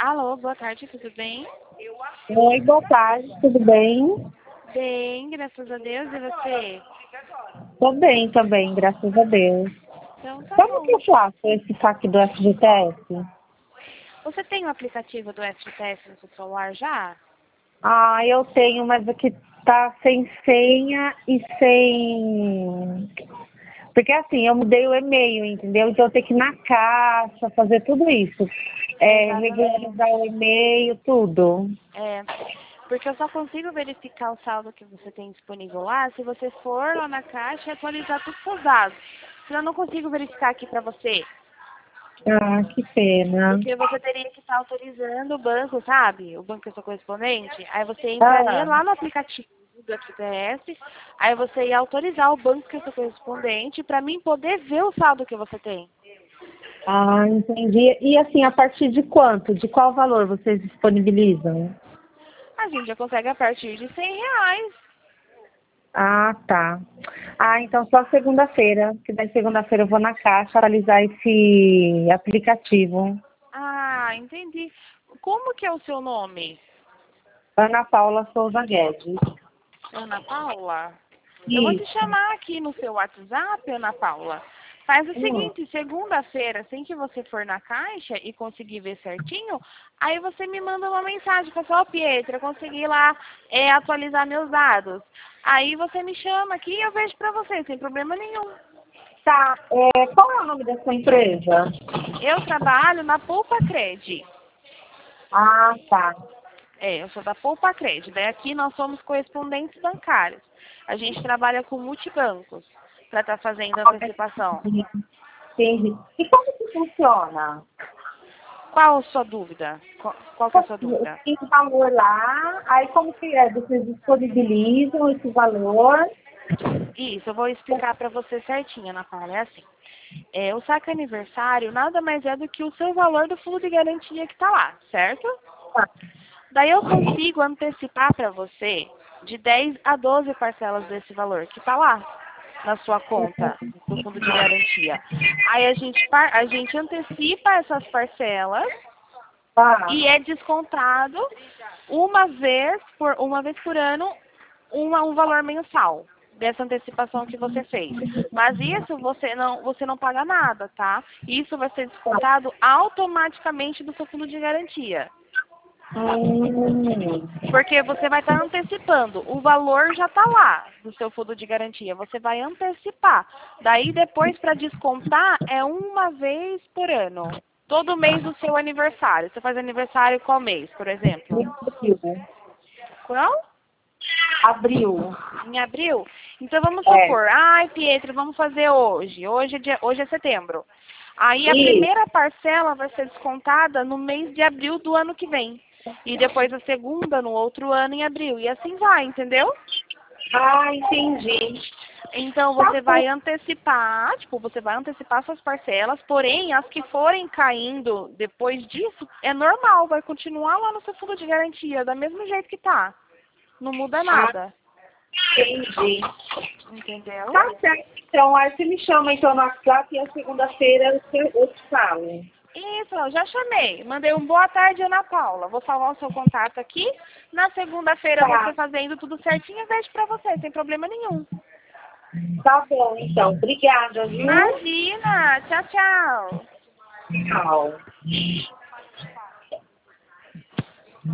Alô, boa tarde, tudo bem? Oi, boa tarde, tudo bem? Bem, graças a Deus, e você? Tô bem também, graças a Deus. Então tá Como que bom. eu faço esse saque do FGTS? Você tem o aplicativo do FGTS no seu celular já? Ah, eu tenho, mas aqui tá sem senha e sem... Porque assim, eu mudei o e-mail, entendeu? Então eu tenho que ir na caixa, fazer tudo isso. Regularizar Exatamente. o e-mail, tudo. É, porque eu só consigo verificar o saldo que você tem disponível lá se você for lá na caixa e atualizar todos os seus dados. Senão eu não consigo verificar aqui pra você. Ah, que pena. Porque você teria que estar autorizando o banco, sabe? O banco que é seu correspondente. Aí você entraria Ah, lá no aplicativo do FGTS, aí você ia autorizar o banco que é seu correspondente para mim poder ver o saldo que você tem. entendi. E assim, a partir de quanto? De qual valor vocês disponibilizam? A gente já consegue a partir de R$ 100. Ah, tá. Ah, então só segunda-feira, que daí segunda-feira eu vou na caixa atualizar esse aplicativo. Ah, entendi. Como que é o seu nome? Ana Paula Souza Guedes. Ana Paula? Eu vou te Isso. chamar aqui no seu WhatsApp, Ana Paula. Faz o Hum. seguinte, segunda-feira, assim que você for na caixa e conseguir ver certinho, aí você me manda uma mensagem, fala assim, ó, Pietra, eu consegui lá atualizar meus dados. Aí você me chama aqui e eu vejo pra você, sem problema nenhum. Tá, qual é o nome da sua empresa? Eu trabalho na Poupa Cred. Ah, tá. Eu sou da Poupa Cred. Daí aqui nós somos correspondentes bancários. A gente trabalha com multibancos para estar fazendo a antecipação. Entendi. E como que funciona? Qual a sua dúvida? Qual que é a sua dúvida? Tem um valor lá, aí como que é? Vocês disponibilizam esse valor? Isso, eu vou explicar para você certinho, Ana Paula. É assim. O saque aniversário nada mais é do que o seu valor do fundo de garantia que está lá, certo? Daí eu consigo antecipar para você de 10 a 12 parcelas desse valor que está lá na sua conta do fundo de garantia. Aí a gente antecipa essas parcelas Tá. e é descontado uma vez por ano um valor mensal dessa antecipação que você fez. Mas isso você não paga nada, tá? Isso vai ser descontado automaticamente do seu fundo de garantia. Hum. Porque você vai estar antecipando. O valor já está lá do seu fundo de garantia. Você vai antecipar. Daí depois para descontar é uma vez por ano. Todo mês do seu aniversário. Você faz aniversário qual mês, por exemplo? Abril. Qual? Abril. Em abril? Então vamos É. supor, ai Pietro, vamos fazer hoje. Hoje é setembro. Aí a Isso. primeira parcela vai ser descontada no mês de abril do ano que vem. E depois a segunda no outro ano em abril. E assim vai, entendeu? Ah, entendi. Então Tá você bom. vai antecipar, tipo, você vai antecipar suas parcelas, porém as que forem caindo depois disso é normal, vai continuar lá no seu fundo de garantia, do mesmo jeito que tá. Não muda Ah, nada. entendi. Entendeu? Tá certo. Então, aí você me chama então no WhatsApp e a segunda-feira eu te falo. Isso, eu já chamei. Mandei um boa tarde, Ana Paula. Vou salvar o seu contato aqui. Na segunda-feira, você Tá. fazendo tudo certinho, eu vejo pra você, sem problema nenhum. Tá bom, então. Obrigada, viu? Imagina! Tchau, tchau! Tchau.